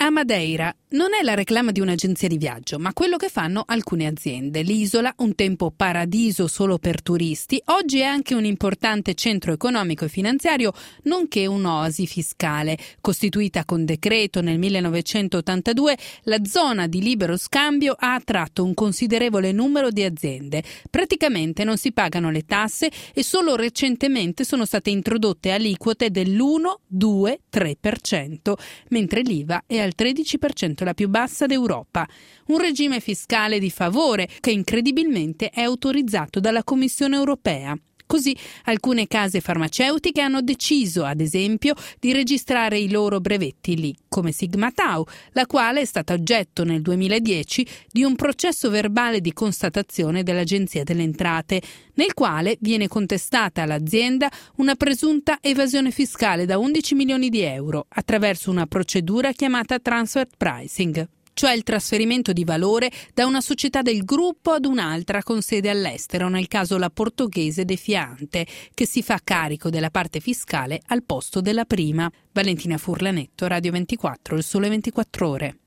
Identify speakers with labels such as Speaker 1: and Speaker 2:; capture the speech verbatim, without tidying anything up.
Speaker 1: A Madeira non è la reclama di un'agenzia di viaggio, ma quello che fanno alcune aziende. L'isola, un tempo paradiso solo per turisti, oggi è anche un importante centro economico e finanziario, nonché un'oasi fiscale. Costituita con decreto nel millenovecentottantadue, la zona di libero scambio ha attratto un considerevole numero di aziende. Praticamente non si pagano le tasse e solo recentemente sono state introdotte aliquote dell'uno, due, tre per cento, mentre l'I V A è al tredici per cento, la più bassa d'Europa. Un regime fiscale di favore che incredibilmente è autorizzato dalla Commissione europea. Così alcune case farmaceutiche hanno deciso, ad esempio, di registrare i loro brevetti lì, come Sigma Tau, la quale è stata oggetto nel duemiladieci di un processo verbale di constatazione dell'Agenzia delle Entrate, nel quale viene contestata all'azienda una presunta evasione fiscale da undici milioni di euro attraverso una procedura chiamata transfer pricing, cioè il trasferimento di valore da una società del gruppo ad un'altra con sede all'estero, nel caso la portoghese Defiante, che si fa carico della parte fiscale al posto della prima. Valentina Furlanetto, Radio ventiquattro, Il Sole ventiquattro Ore.